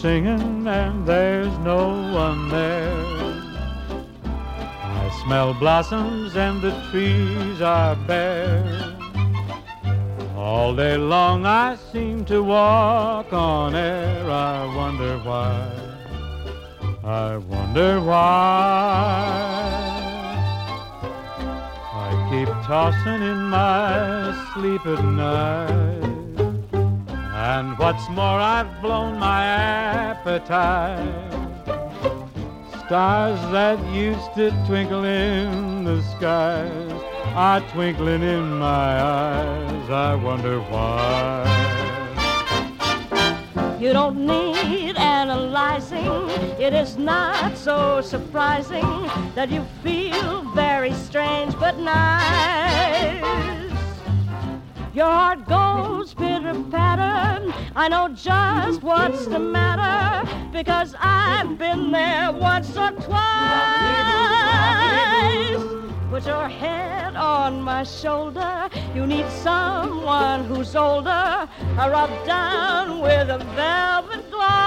singing and there's no one there. I smell blossoms and the trees are bare. All day long I seem to walk on air. I wonder why, I wonder why. I keep tossing in my sleep at night. And what's more, I've blown my appetite. Stars that used to twinkle in the skies are twinkling in my eyes. I wonder why. You don't need analyzing. It is not so surprising that you feel very strange but nice. Your heart goes pitter-patter. I know just what's the matter, because I've been there once or twice. Put your head on my shoulder. You need someone who's older, rub down with a velvet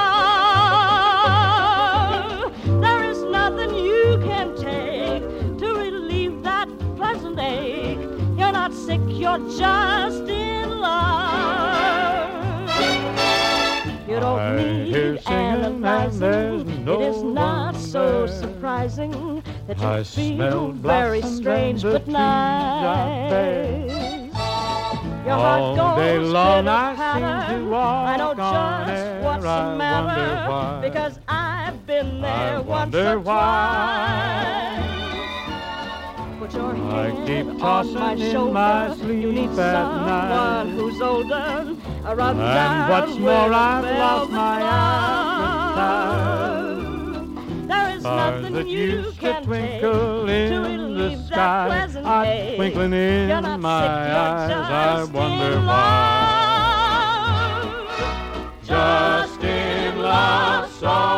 glove. There is nothing you can take to relieve that pleasant ache. You're not sick, you're just in love. You don't need analyzing. No, it is not so surprising that you I feel very strange but nice. Your heart all day goes long I pitter-patter. seem to walk I know on just air. what's the I wonder matter, why. because I've been there I once wonder or why. twice. Put your I head keep on tossing my in shoulder. my You sleep need at someone night. who's older, rub And down what's with more, a I've lost velvet my glove. There is Stars nothing that you used to can take twinkle to in the relieve that sky pleasant are ache. twinkling You're in not my sick, eyes. you're I just wonder in why. love. Just in love, so